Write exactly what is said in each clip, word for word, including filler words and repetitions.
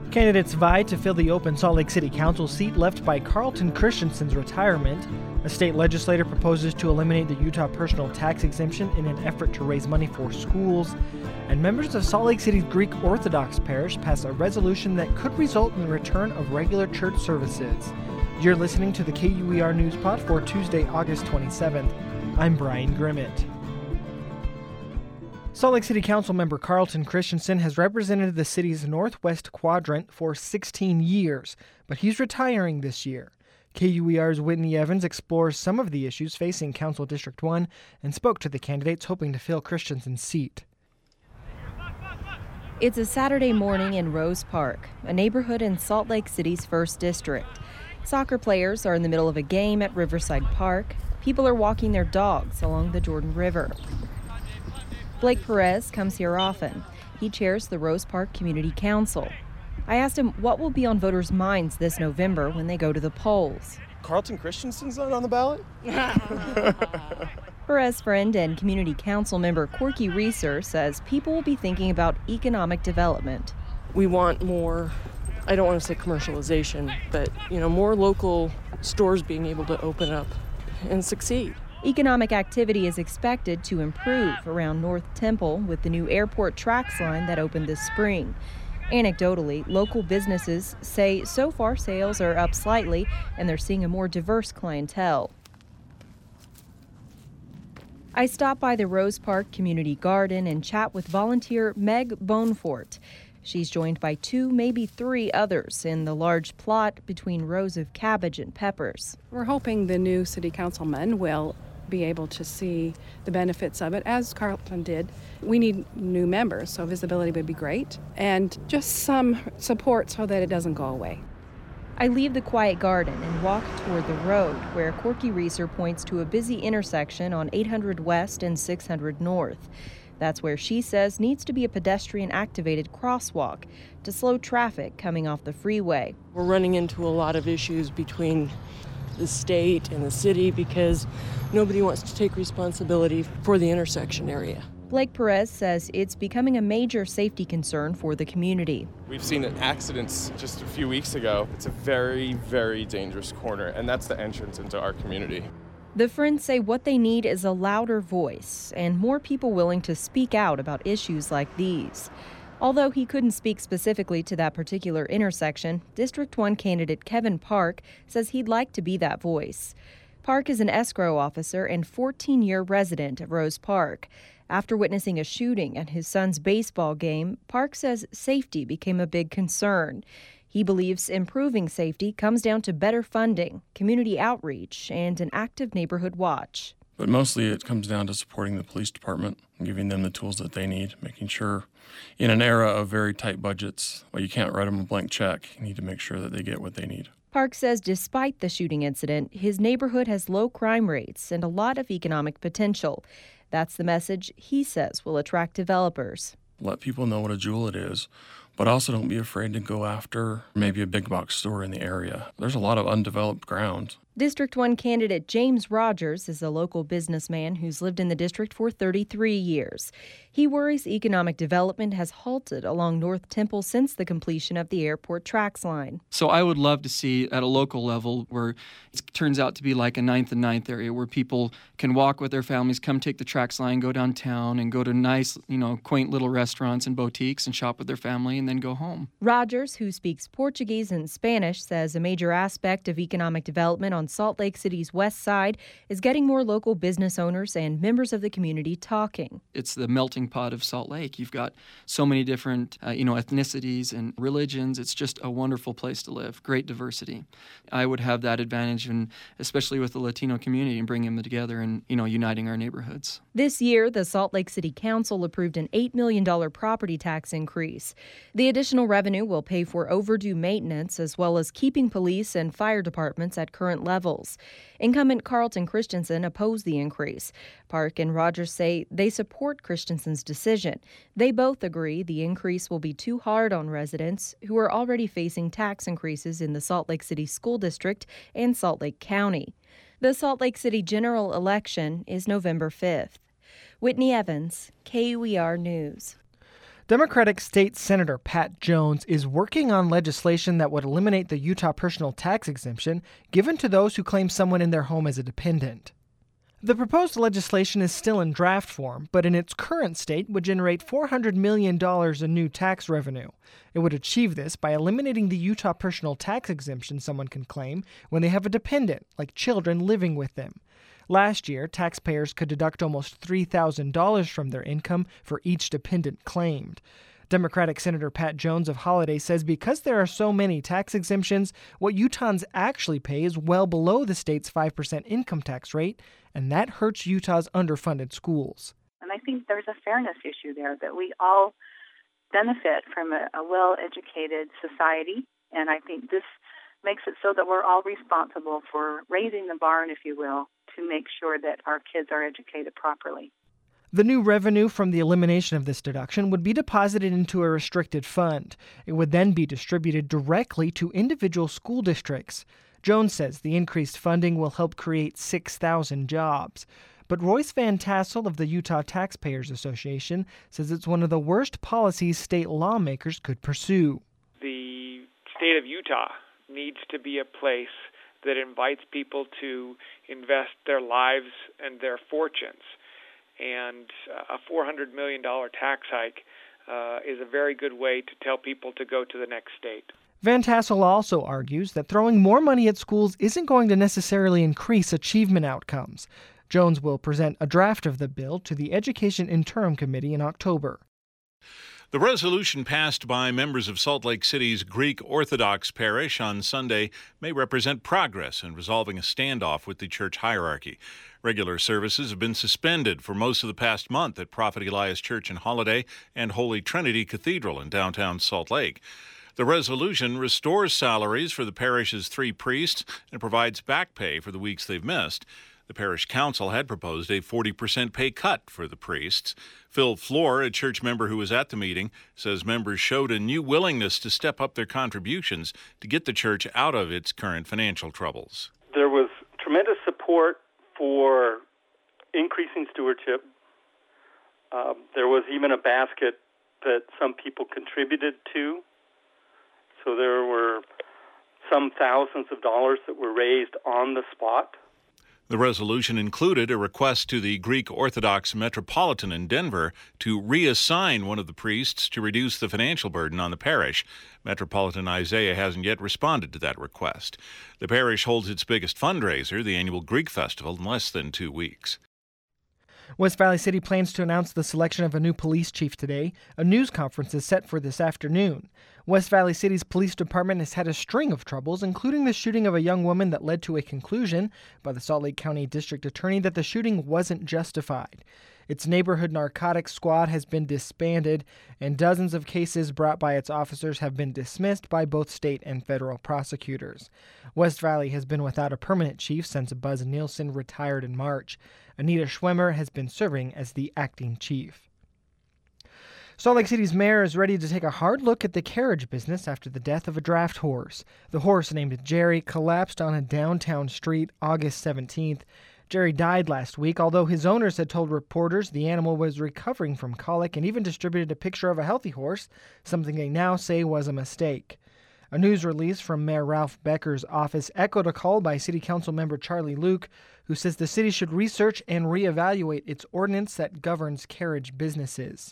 Candidates vie to fill the open Salt Lake City Council seat left by Carlton Christensen's retirement. A state legislator proposes to eliminate the Utah personal tax exemption in an effort to raise money for schools. And members of Salt Lake City's Greek Orthodox parish passed a resolution that could result in the return of regular church services. You're listening to the K U E R News Pod for Tuesday, August twenty-seventh. I'm Brian Grimmett. Salt Lake City Council member Carlton Christensen has represented the city's northwest quadrant for sixteen years, but he's retiring this year. K U E R's Whitney Evans explores some of the issues facing Council District one and spoke to the candidates hoping to fill Christensen's seat. It's a Saturday morning in Rose Park, a neighborhood in Salt Lake City's first district. Soccer players are in the middle of a game at Riverside Park. People are walking their dogs along the Jordan River. Blake Perez comes here often. He chairs the Rose Park Community Council. I asked him what will be on voters' minds this November when they go to the polls. Carlton Christensen's not on the ballot? Perez friend and community council member Corky Reeser says people will be thinking about economic development. We want more, I don't want to say commercialization, but you know, more local stores being able to open up and succeed. Economic activity is expected to improve around North Temple with the new airport tracks line that opened this spring. Anecdotally, local businesses say so far sales are up slightly and they're seeing a more diverse clientele. I stop by the Rose Park Community Garden and chat with volunteer Meg Bonefort. She's joined by two, maybe three others in the large plot between rows of cabbage and peppers. We're hoping the new city councilman will be able to see the benefits of it, as Carlton did. We need new members, so visibility would be great, and just some support so that it doesn't go away. I leave the quiet garden and walk toward the road, where Corky Reeser points to a busy intersection on eight hundred West and six hundred North. That's where she says needs to be a pedestrian-activated crosswalk to slow traffic coming off the freeway. We're running into a lot of issues between the state and the city because nobody wants to take responsibility for the intersection area. Blake Perez says it's becoming a major safety concern for the community. We've seen accidents just a few weeks ago. It's a very, very dangerous corner, and that's the entrance into our community. The Friends say what they need is a louder voice and more people willing to speak out about issues like these. Although he couldn't speak specifically to that particular intersection, District one candidate Kevin Park says he'd like to be that voice. Park is an escrow officer and fourteen-year resident of Rose Park. After witnessing a shooting at his son's baseball game, Park says safety became a big concern. He believes improving safety comes down to better funding, community outreach, and an active neighborhood watch. But mostly it comes down to supporting the police department, giving them the tools that they need, making sure in an era of very tight budgets, well, you can't write them a blank check. You need to make sure that they get what they need. Park says despite the shooting incident, his neighborhood has low crime rates and a lot of economic potential. That's the message he says will attract developers. Let people know what a jewel it is, but also don't be afraid to go after maybe a big box store in the area. There's a lot of undeveloped ground. District one candidate James Rogers is a local businessman who's lived in the district for thirty-three years. He worries economic development has halted along North Temple since the completion of the airport tracks line. So I would love to see at a local level where it turns out to be like a ninth and ninth area where people can walk with their families, come take the tracks line, go downtown and go to nice, you know, quaint little restaurants and boutiques and shop with their family and then go home. Rogers, who speaks Portuguese and Spanish, says a major aspect of economic development on Salt Lake City's west side is getting more local business owners and members of the community talking. It's the melting pot of Salt Lake. You've got so many different, uh, you know, ethnicities and religions. It's just a wonderful place to live. Great diversity. I would have that advantage, and especially with the Latino community, and bringing them together and, you know, uniting our neighborhoods. This year, the Salt Lake City Council approved an eight million dollars property tax increase. The additional revenue will pay for overdue maintenance as well as keeping police and fire departments at current levels. Incumbent Carlton Christensen opposed the increase. Park and Rogers say they support Christensen's decision. They both agree the increase will be too hard on residents who are already facing tax increases in the Salt Lake City School District and Salt Lake County. The Salt Lake City general election is November fifth. Whitney Evans, K U E R News. Democratic State Senator Pat Jones is working on legislation that would eliminate the Utah personal tax exemption given to those who claim someone in their home as a dependent. The proposed legislation is still in draft form, but in its current state would generate four hundred million dollars in new tax revenue. It would achieve this by eliminating the Utah personal tax exemption someone can claim when they have a dependent, like children living with them. Last year, taxpayers could deduct almost three thousand dollars from their income for each dependent claimed. Democratic Senator Pat Jones of Holiday says because there are so many tax exemptions, what Utahns actually pay is well below the state's five percent income tax rate, and that hurts Utah's underfunded schools. And I think there's a fairness issue there, that we all benefit from a, a well-educated society, and I think this makes it so that we're all responsible for raising the barn, if you will, to make sure that our kids are educated properly. The new revenue from the elimination of this deduction would be deposited into a restricted fund. It would then be distributed directly to individual school districts. Jones says the increased funding will help create six thousand jobs. But Royce Van Tassel of the Utah Taxpayers Association says it's one of the worst policies state lawmakers could pursue. The state of Utah needs to be a place that invites people to invest their lives and their fortunes. And a four hundred million dollars tax hike uh, is a very good way to tell people to go to the next state. Van Tassel also argues that throwing more money at schools isn't going to necessarily increase achievement outcomes. Jones will present a draft of the bill to the Education Interim Committee in October. The resolution passed by members of Salt Lake City's Greek Orthodox parish on Sunday may represent progress in resolving a standoff with the church hierarchy. Regular services have been suspended for most of the past month at Prophet Elias Church in Holiday and Holy Trinity Cathedral in downtown Salt Lake. The resolution restores salaries for the parish's three priests and provides back pay for the weeks they've missed. The parish council had proposed a forty percent pay cut for the priests. Phil Floor, a church member who was at the meeting, says members showed a new willingness to step up their contributions to get the church out of its current financial troubles. There was tremendous support for increasing stewardship. Um, there was even a basket that some people contributed to. So there were some thousands of dollars that were raised on the spot. The resolution included a request to the Greek Orthodox Metropolitan in Denver to reassign one of the priests to reduce the financial burden on the parish. Metropolitan Isaiah hasn't yet responded to that request. The parish holds its biggest fundraiser, the annual Greek Festival, in less than two weeks. West Valley City plans to announce the selection of a new police chief today. A news conference is set for this afternoon. West Valley City's police department has had a string of troubles, including the shooting of a young woman that led to a conclusion by the Salt Lake County District Attorney that the shooting wasn't justified. Its neighborhood narcotics squad has been disbanded, and dozens of cases brought by its officers have been dismissed by both state and federal prosecutors. West Valley has been without a permanent chief since Buzz Nielsen retired in March. Anita Schwemmer has been serving as the acting chief. Salt Lake City's mayor is ready to take a hard look at the carriage business after the death of a draft horse. The horse, named Jerry, collapsed on a downtown street August seventeenth. Jerry died last week, although his owners had told reporters the animal was recovering from colic and even distributed a picture of a healthy horse, something they now say was a mistake. A news release from Mayor Ralph Becker's office echoed a call by City Council member Charlie Luke, who says the city should research and reevaluate its ordinance that governs carriage businesses.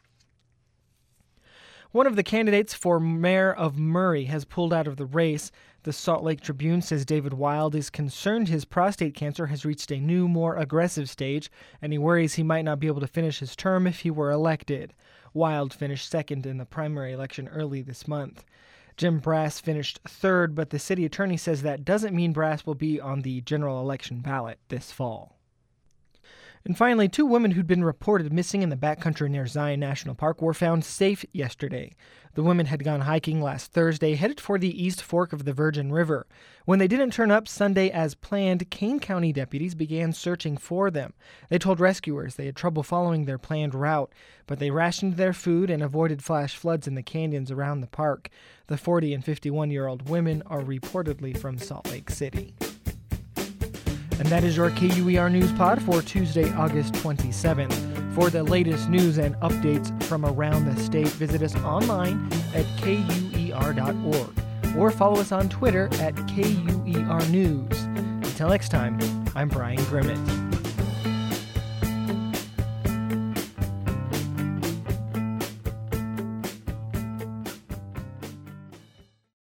One of the candidates for mayor of Murray has pulled out of the race. The Salt Lake Tribune says David Wild is concerned his prostate cancer has reached a new, more aggressive stage, and he worries he might not be able to finish his term if he were elected. Wild finished second in the primary election early this month. Jim Brass finished third, but the city attorney says that doesn't mean Brass will be on the general election ballot this fall. And finally, two women who'd been reported missing in the backcountry near Zion National Park were found safe yesterday. The women had gone hiking last Thursday, headed for the East Fork of the Virgin River. When they didn't turn up Sunday as planned, Kane County deputies began searching for them. They told rescuers they had trouble following their planned route, but they rationed their food and avoided flash floods in the canyons around the park. The forty and fifty-one-year-old women are reportedly from Salt Lake City. And that is your K U E R News Pod for Tuesday, August twenty-seventh. For the latest news and updates from around the state, visit us online at K U E R dot org or follow us on Twitter at K U E R News. Until next time, I'm Brian Grimmett.